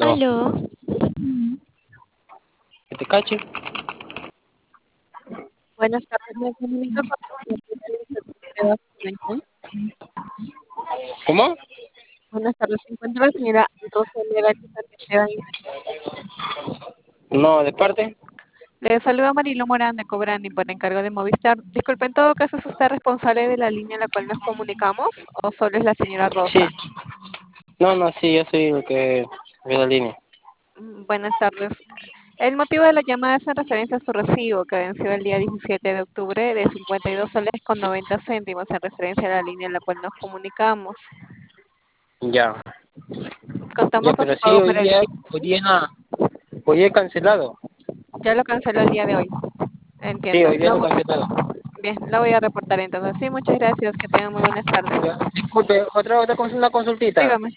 Aló. Aló, Que te cache. buenas tardes, me comunico con la señora. ¿Cómo? Buenas tardes, se encuentra la señora Rosalía Esteban. No, de parte. Le saluda Marilo Morán de Cobrani por encargo de Movistar. Disculpe, en todo caso, ¿es usted responsable de la línea en la cual nos comunicamos o solo es la señora Sí. Rosa? No, sí, yo soy el que ve la línea. Buenas tardes. El motivo de la llamada es en referencia a su recibo que venció el día 17 de octubre de 52 soles con 90 céntimos en referencia a la línea en la cual nos comunicamos. Ya. Contamos Ya, con pero su sí, pago para el día. hoy he cancelado. Ya lo canceló el día de hoy. Sí, Entiendo. hoy día lo he cancelado. Bien, la voy a reportar entonces. Sí, muchas gracias. Que tengan muy buenas tardes. Ya. Disculpe, una consultita. Dígame.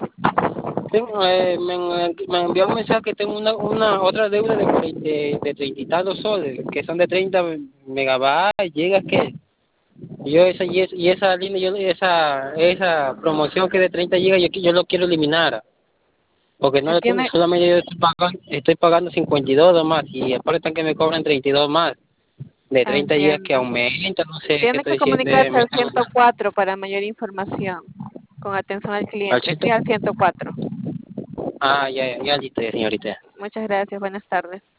Me envió un mensaje que tengo una otra deuda de 30 y tantos soles, que son de 30 megabytes, gigas, que yo esa línea, esa promoción que es de 30 gigas, yo lo quiero eliminar. Porque no Tiene, solamente yo estoy pagando 52 más y aparte están que me cobran 32 más de 30 gigas que entiendo. aumenta, no sé qué Tiene estoy que diciendo. comunicarse al 104 para mayor información. Con atención al Al cliente. chito. Sí, al 104. Ya, listo, señorita. Muchas gracias. Buenas tardes.